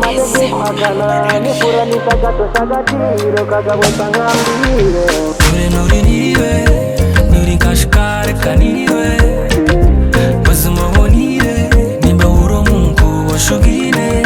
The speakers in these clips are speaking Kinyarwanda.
magana nifura nitagato sagatiro kagabota ngambire nuri niwe nuri nkashikare kaniwe bazima bonire nimba uro mungu washugine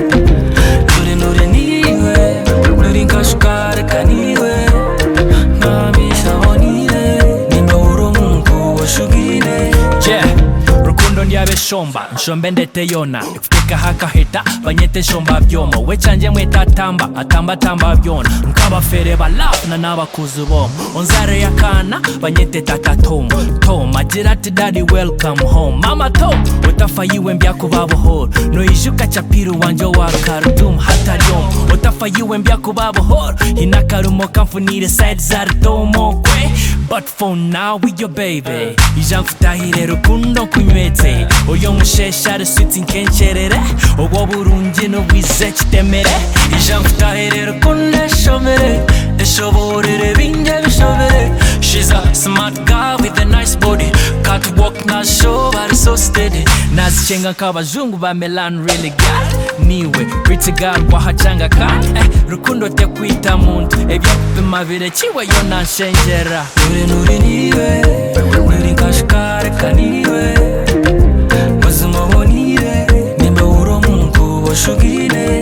nuri niwe nuri nkashikare kaniwe namisha bonire nimba uro mungu washugine rukundo ndyabe shomba nshombe ndete yona ikufika haka heta banyete shomba byoma we canje mweta atamba tamba byona nkabafere balafna n'abakuzi boma onzare yakana banyete tata tom agira ati daddy welcome home mama tom utafayiwe mbyakubabohoro noyishuka chapiru wanje wa Khartoum hataryom utafayiwe mbyakubabohoro hinakarumo kamfunire side zartomo kwe but for now with your baby ijamfutahire rukundo kunywete oyo mushesha reswiti nkencherere obwo burungi no bwize kitemere ijamfutahire rukundo eshomere eshoborere binge bishobere. She's a smart girl with a nice body, catwalk na show but so steady nazichenga nk'abazungu ba Milan really got niwe pretty girl wahacanga ka rukundo tekwita muntu ebyakupima birekiwe yo nanshenjera nuri niwe nuri nkashikare kaniwe bazima bonire nimba uro mungu washugine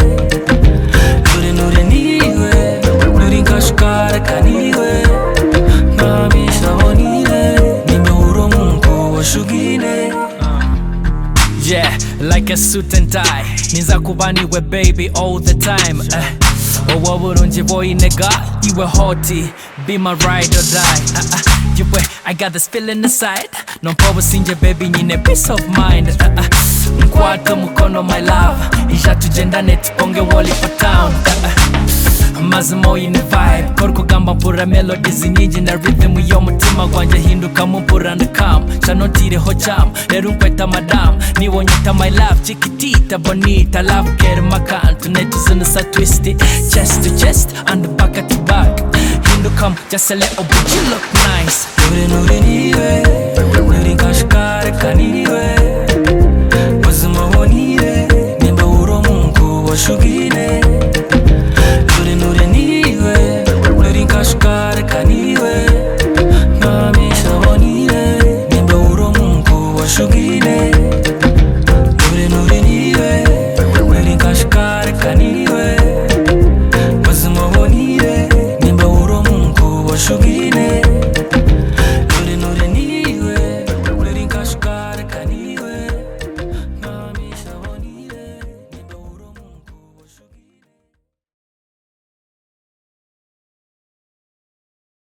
nuri niwe nuri nkashikare kaniwe namisha bonire nimba uro mungu washugine. Yeah, like a suit and tie niza kubaniwe baby all the time owo burungi boy nigga you were haughty be my ride or die you were I got this feeling inside no power sinje baby nyine peace of mind nkwata mukono my love ijatujendane tuponge wall for town mazimo in vibe korko gamba pura melodies nyingi na rhythm yo mutima gwanje hinduka mupura ndakam chanotire ho jam rero nkweta madam niwonyita my love chikitita bonita love get makantu netuzuna sa twisty chest to chest and back to back hindukam just a little bit you look nice nuri niwe nuri nkashika